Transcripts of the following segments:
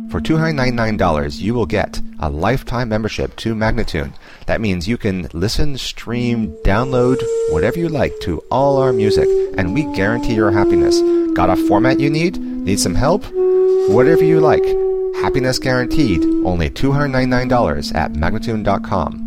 For $299, you will get a lifetime membership to Magnatune. That means you can listen, stream, download, whatever you like to all our music, and we guarantee your happiness. Got a format you need? Need some help? Whatever you like. Happiness guaranteed. Only $299 at Magnatune.com.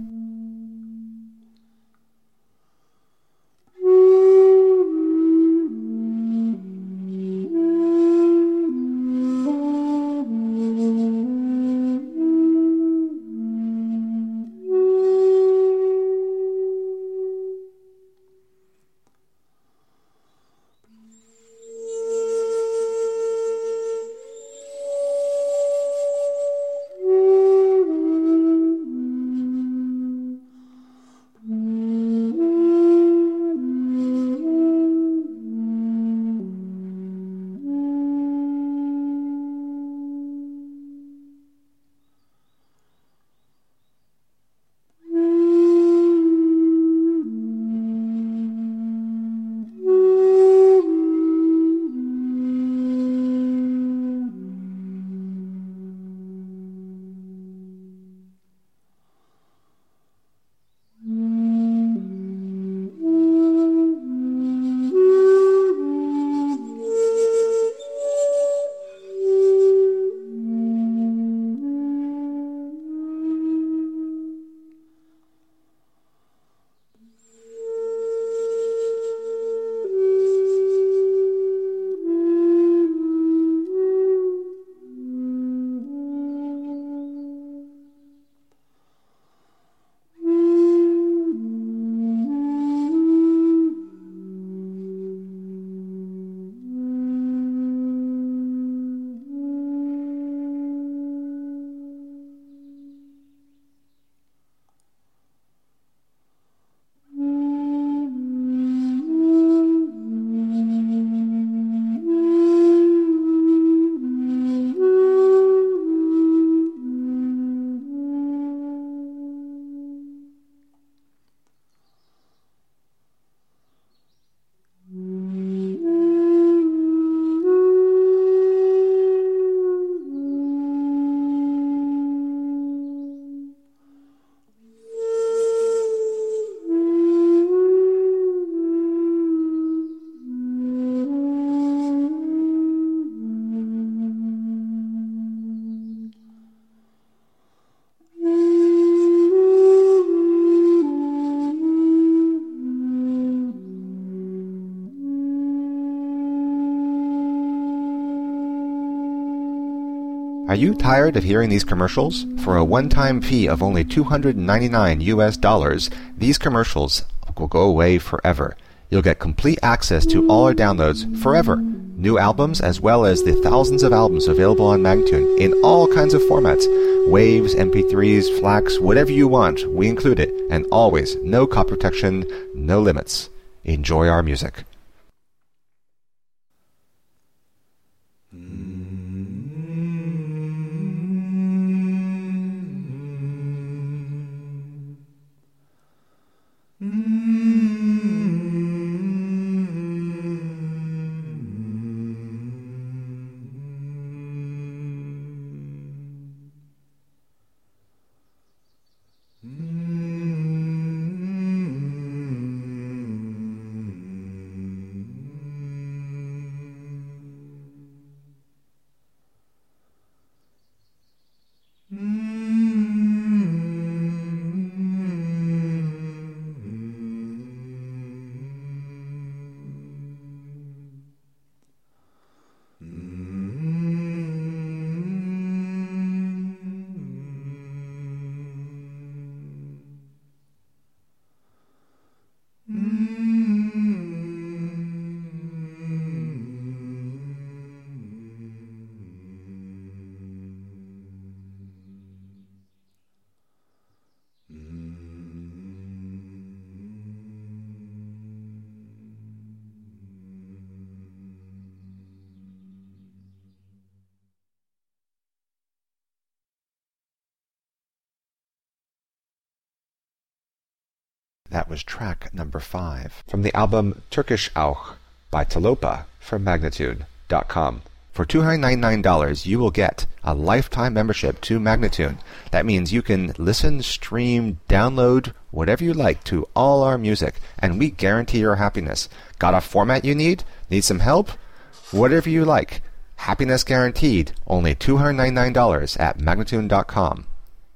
Are you tired of hearing these commercials? For a one-time fee of only $299 US, these commercials will go away forever. You'll get complete access to all our downloads forever. New albums as well as the thousands of albums available on Magnatune in all kinds of formats. Waves, MP3s, FLAC, whatever you want, we include it. And always, no copy protection, no limits. Enjoy our music. That was track number 5 from the album Turkish Auch by Talopa from Magnatune.com. For $299, you will get a lifetime membership to Magnatune. That means you can listen, stream, download, whatever you like to all our music, and we guarantee your happiness. Got a format you need? Need some help? Whatever you like. Happiness guaranteed. Only $299 at Magnatune.com.